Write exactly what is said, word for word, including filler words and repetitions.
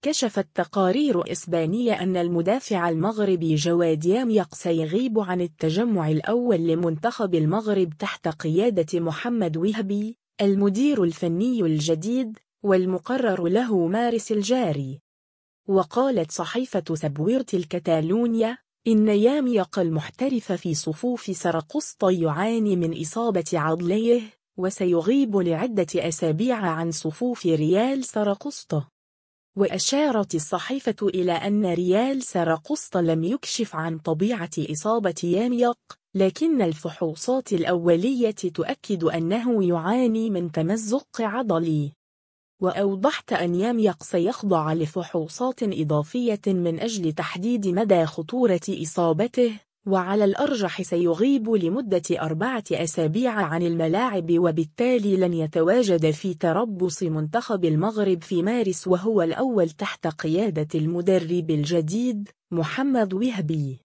كشفت تقارير إسبانية أن المدافع المغربي جواد ياميق سيغيب عن التجمع الأول لمنتخب المغرب تحت قيادة محمد وهبي المدير الفني الجديد، والمقرر له مارس الجاري. وقالت صحيفة سبويرت الكتالونيا إن ياميق المحترف في صفوف سرقسطة يعاني من إصابة عضليه، وسيغيب لعدة أسابيع عن صفوف ريال سرقسطة. وأشارت الصحيفة إلى أن ريال سرقسطة لم يكشف عن طبيعة إصابة ياميق، لكن الفحوصات الأولية تؤكد أنه يعاني من تمزق عضلي. وأوضحت أن ياميق سيخضع لفحوصات إضافية من أجل تحديد مدى خطورة إصابته، وعلى الأرجح سيغيب لمدة أربعة أسابيع عن الملاعب، وبالتالي لن يتواجد في تربص منتخب المغرب في مارس، وهو الأول تحت قيادة المدرب الجديد محمد وهبي.